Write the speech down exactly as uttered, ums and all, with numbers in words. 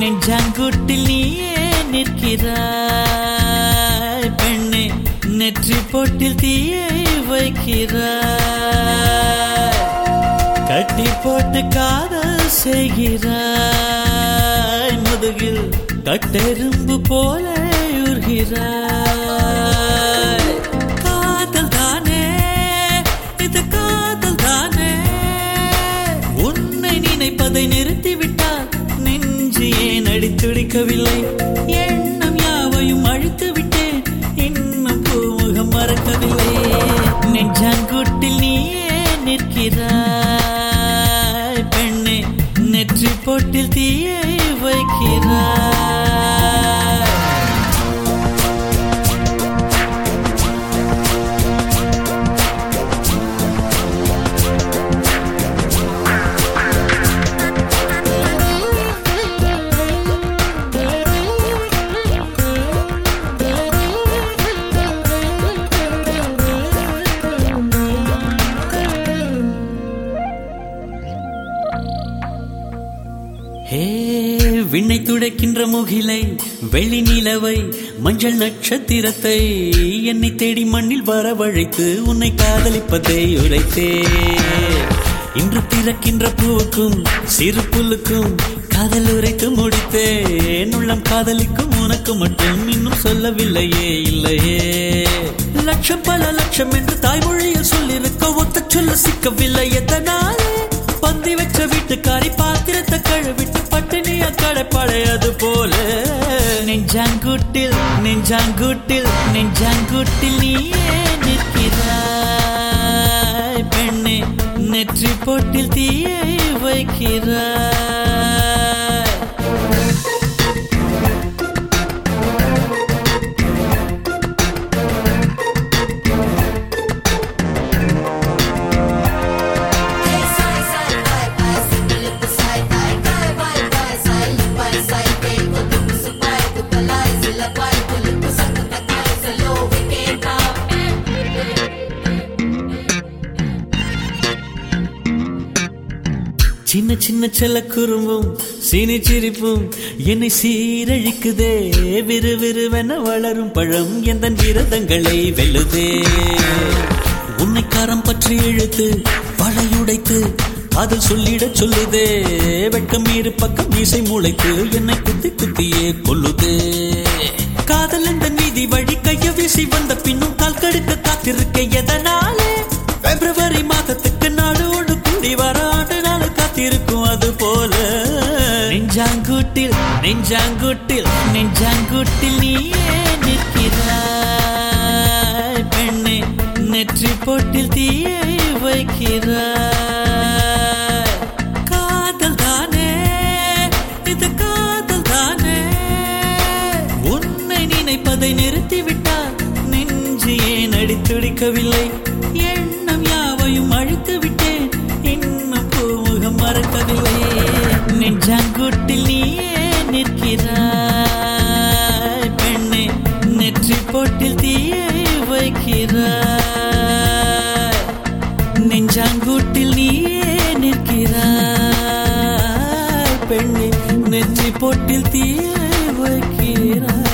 நெஞ்சாங்குட்டில் நீயே நிற்கிறாய் பெண்ணே, நெற்றி பொட்டில் தீயை வைக்கிறாய். கட்டி போட்டு காதல் செய்கிறாய், முதுகில் கட்டெரும்பு போல உருகிறாய். காதல் தானே இது, காதல் தானே. உன்னை நினைப்பதை நிறுத்திவிட்டால் நெஞ்சு ஏன் அடித்துடிக்கவில்லை? எண்ணம் யாவையும் அழித்து விட்டேன், இன்னும் பூமுகம் மறக்கவில்லை. நெஞ்சாங்குட்டில் நீயே நிற்கிறாய் பெண்ணே, நெற்றி பொட்டில் தீயை வைக்கிறாய். விண்ணை துடைக்கின்ற முகிலை, வெள்ளி நிலவை, மஞ்சள் நட்சத்திரத்தை என்னை தேடி மண்ணில் வரவழைத்து உன்னை காதலிப்பதை உரைத்தே. இன்று திறக்கின்ற பூவுக்கும் சிறு புல்லுக்கும் காதல் உரைத்து முடித்தேன். உள்ளம் காதலிக்கும் உனக்கு மட்டும் இன்னும் சொல்லவில்லையே, இல்லையே. லட்சம் பல லட்சம் என்று தாய்மொழியில் சொல்லிருக்க ஒத்த சொல்ல சிக்கவில்லை. எத்தனாலே பந்தி வச்ச வீட்டுக்காரி பாத்திரத்தை கழுவிட்டு பட்டினிய கடைப்படையது போல. நெஞ்சாங்குட்டில் நெஞ்சாங்குட்டில் நெஞ்சாங்குட்டில் நீயே நிற்கிறாய் பெண்ணே, நெற்றி பொட்டில் தீயை வைக்கிறாய். சின்ன சின்ன செல்ல குறும்பும் சீனி சிரிப்பும் என்னை சீரழிக்குதே. விறுவிறுவென வளரும் பழம் எந்த விரதங்களை வெல்லுதே. உன்னை காரம் பற்றி இழுத்து வளையுடைத்து காதல் சொல்லிட சொல்லுதே. வெட்கம் இரு பக்கம் மீசை முளைத்து என்னை குத்தி குத்தியே கொல்லுதே. காதல் என்ற நீதி வழி கைய வீசி வந்த பின்னும் கால் கடுக்க காத்திருக்க எதனாலே? பிப்ரவரி மாதத்துக்கு நாடோடு கூடி வர ஆண்டு நாள் காத்திருக்கும் அது போல. நெஞ்சாங்குட்டில் நெஞ்சாங்குட்டில் நெஞ்சாங்குட்டில் நீயே நிற்கிறாய் பெண்ணே, நெற்றி பொட்டில் தீயை வைக்கிறாய். காதல் தானே இது, காதல் தானே. உன்னை நினைப்பதை நிறுத்திவிட்டால் நெஞ்சு ஏன் அடித்துடிக்கவில்லை? எண்ணம் யாவையும் அழித்து விட்டேன், இன்னும் பூமுகம் மறக்கவில்லை. நெஞ்சாங்குட்டில் நீயே நிற்கிறாய் பெண்ணே, நெற்றி பொட்டில் தீயை வைக்கிறாய். நெஞ்சாங்குட்டில் நீயே நிற்கிறாய் பெண்ணே, நெற்றி பொட்டில் தீயை வைக்கிறாய்.